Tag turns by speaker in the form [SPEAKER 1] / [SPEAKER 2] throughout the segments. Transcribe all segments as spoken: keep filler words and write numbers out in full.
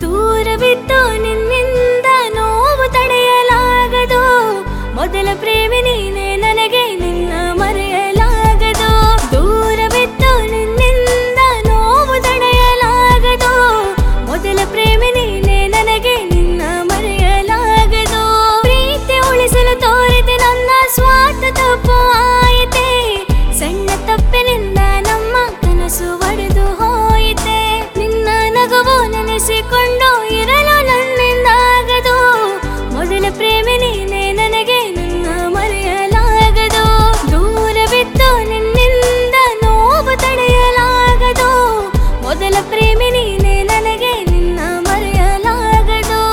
[SPEAKER 1] ದೂರವಿದ್ದು ನಿನ್ನಿಂದ ನೋವು ತಡೆಯಲಾಗದು, ಮೊದಲ ಪ್ರೇಮಿ ನೀನೆ ನನಗೆ ನಿನ್ನ ಮರೆಯಲಾಗದು. ದೂರವಿದ್ದು ನಿನ್ನಿಂದ ನೋವು ತಡೆಯಲಾಗದು, ಮೊದಲ ಪ್ರೇಮಿ ನೀನೆ ನನಗೆ ನಿನ್ನ ಮರೆಯಲಾಗದು. ಪ್ರೀತಿ ಉಳಿಸಲು ತೋರಿದೆ ನನ್ನ ಸ್ವಾರ್ಥ ತಪ್ಪು ಆಯಿತೆ, ಸಣ್ಣ ತಪ್ಪಿನಿಂದ ನಮ್ಮ ಕನಸು ಒಡೆದು ಹೋಯಿತೆ. ನಿನ್ನ ನಗುವು ನೆನೆಸಿಕೊಂಡು ಇರಲು ನನ್ನಿಂದಾಗದು, ಮೊದಲ ಪ್ರೇಮಿ ನೀನೆ ನನಗೆ ನಿನ್ನ ಮರೆಯಲಾಗದು. ದೂರವಿದ್ದು ನಿನ್ನಿಂದ ನೋವು ತಡೆಯಲಾಗದು, ಮೊದಲ ಪ್ರೇಮಿ ನೀನೆ ನನಗೆ ನಿನ್ನ ಮರೆಯಲಾಗದು.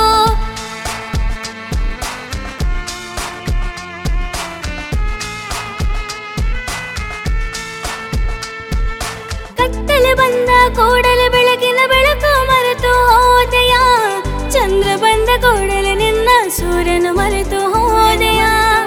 [SPEAKER 1] ಕತ್ತಲೆ ಬಂದ ಕೂಡಲೇ ಬೆಳಕಿನ ಬೆಳಕು ಮರೆತು ಹೋದೆಯ, ಚಂದ್ರ ಬಂದ ಕೂಡಲೇ ನಿನ್ನ ಸೂರ್ಯನು ಮರೆತು ಹೋದೆಯ.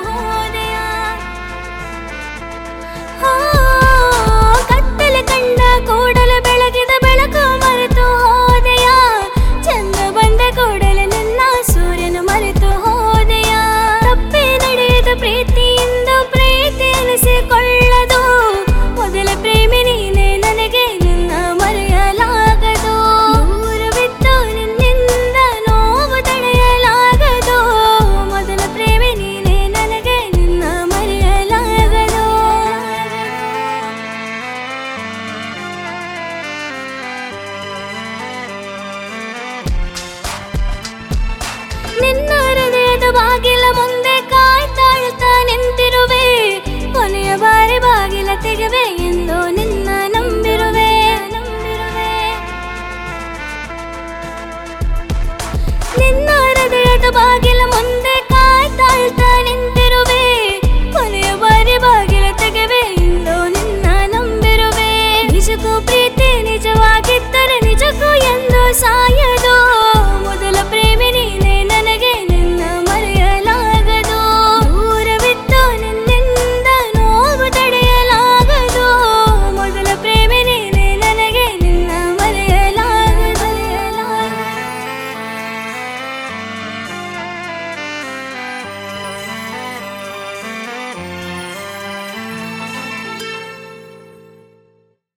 [SPEAKER 1] ಕತ್ತಲೆ ಕಂಡ ಕೂಡಲೇ ಬೆಳಕಿನ ಬೆಳಕು ಮರೆತು ಹೋದೆಯ, ಚಂದ್ರ ಬಂದ ಕೂಡಲೇ ನಿನ್ನ ಸೂರ್ಯನು ಮರೆತು ಹೋದೆಯ. ತಪ್ಪೇ ನಡೆಯದ ಪ್ರೀತಿಯಿಂದ ಪ್ರೀತಿ ಅನಿಸಿಕೊಳ್ಳದು, ಮೊದಲ ಪ್ರೇಮಿ ನೀನೆ ನನಗೆ ನಿನ್ನ ಮರೆಯಲಾಗದು. ದೂರವಿದ್ದು ನಿನ್ನಿಂದ ನೋವು ತಡೆಯಲಾಗದು, ಮೊದಲ ಪ್ರೇಮಿ ನೀನೆ ನನಗೆ ನಿನ್ನ ಮರೆಯಲಾಗದು. ನಿನ್ನ ಹೃದಯದ ಬಾಗಿಲ ಮುಂದೆ ಕಾಯ್ತಾಳ್ತಾ ನಿಂತಿರುವೆ, ಕೊನೆಯ ಬಾರಿ ಬಾಗಿಲ ತೆಗೆವೆ ಎಂದು ನಿನ್ನ ನಂಬಿರುವೆ ನಂಬಿರುವೆ ನಿನ್ನ ಹೃದಯದ ಬಾಗಿಲ